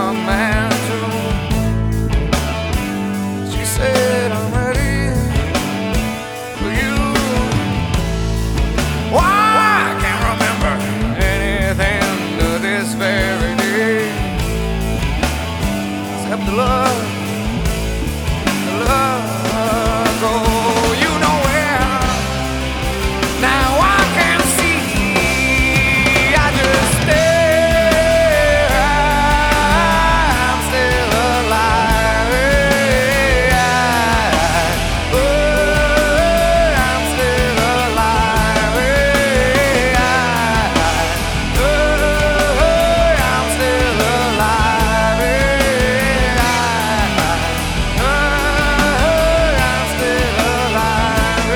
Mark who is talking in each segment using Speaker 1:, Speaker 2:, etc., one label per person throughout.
Speaker 1: a man too. She said, I'm ready for you. Why I can't remember anything to this very day, except the love, go you know where. Now I can see, I just stare. I'm still alive. Oh, I'm still alive. Oh, I'm still alive. I'm still alive.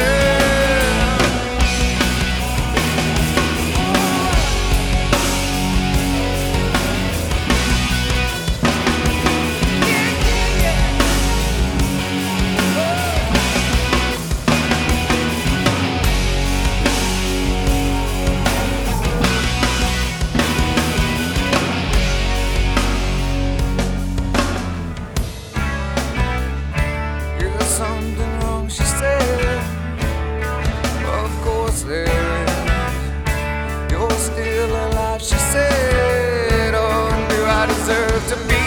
Speaker 1: Is something wrong? She said. Of course there is. You're still alive, she said. Oh, do I deserve to be